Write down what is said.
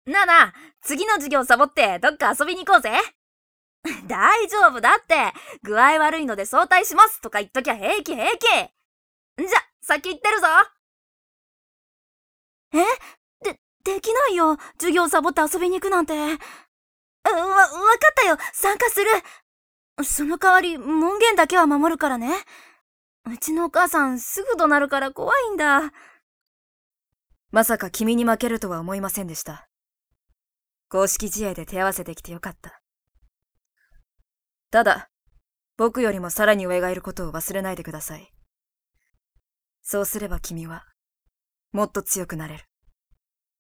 なあなあ、次の授業サボってどっか遊びに行こうぜ。大丈夫だって、具合悪いので早退しますとか言っときゃ平気平気。じゃ、先行ってるぞ。 できないよ。授業サボって遊びに行くなんて。わかったよ。参加する。その代わり、門限だけは守るからね。うちのお母さん、すぐ怒鳴るから怖いんだ。 まさか君に負けるとは思いませんでした。公式試合で手合わせできてよかった。ただ、僕よりもさらに上がいることを忘れないでください。そうすれば君は、もっと強くなれる。